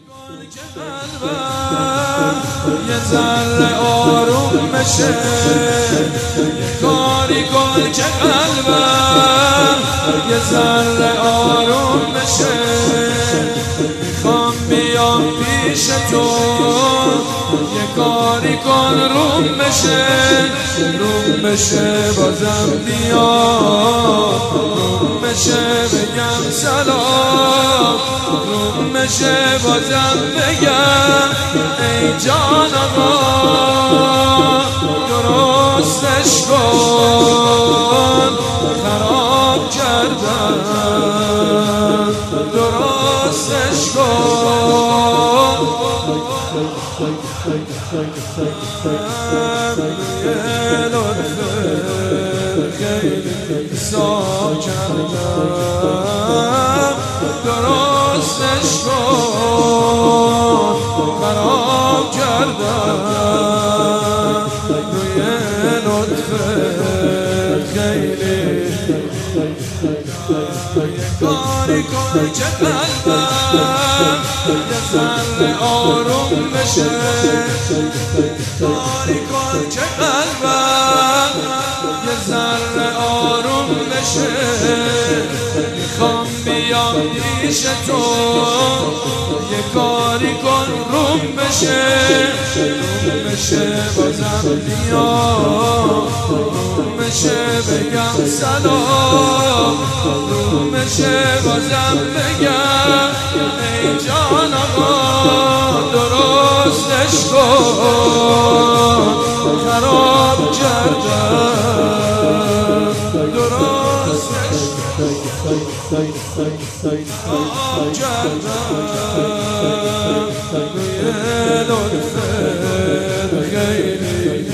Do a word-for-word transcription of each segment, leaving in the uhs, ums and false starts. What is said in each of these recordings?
یه ذره آروم بشه، کاری کن که قلبم یه ذره آروم بشه. میخوام بیام پیش تو، یه کاری کن روم بشه، روم بشه بازم بیام، روم بشه بگم سلام، روم بشه بازم بگم ای جان آقا درستش کن، خراب کردم درستش کن. یه لطف خیلی سا کردم درستش کن، خراب کردم. یه لطف خیلی کاری کن که قلبم یه ذره آروم بشه، کاری کن که قلبم یه ذره آروم بشه. میخوام بیام پیش تو، یه کاری کن روم بشه، روم بشه بازم بیام، روم بشه بگم سلام، روم بشه بازم بگم ای جان آقا درستش کن، خراب کردم درستش خراب کردم. یه لطف خیلی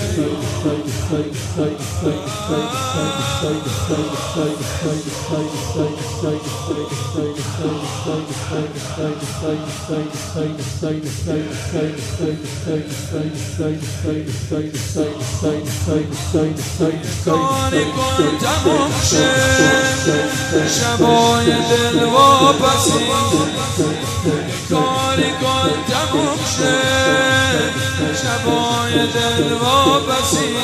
کاری کن تموم شه شبای دل واپسی، کاری کن تموم شه شبای دل واپسی.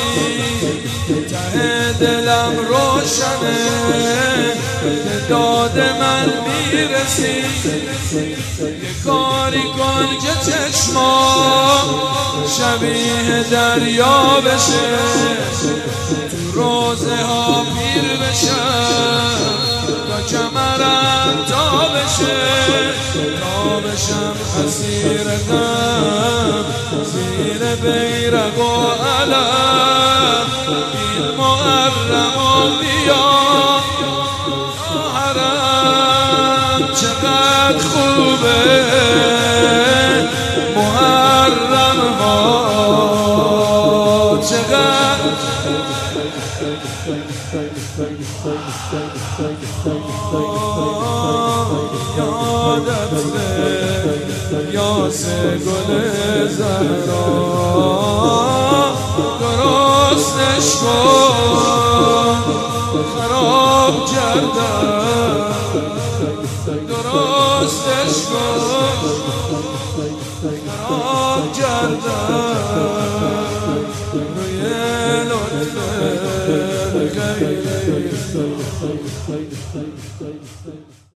ته دلم روشنه به داد من میرسی، یه کاری کن که چشمام شبیه دریا بشه، تو روزه ها پیر بشم تا کمرم تا بشه، تا بشم اسیر غم زیر بیرق و علم. این محرم و بیا حرم چقدر خوبه، محرم ها چقدر یادت به یاس گل زهرا درستش کن، خراب کردم درستش کن، خراب کردم. یه لطف خیلی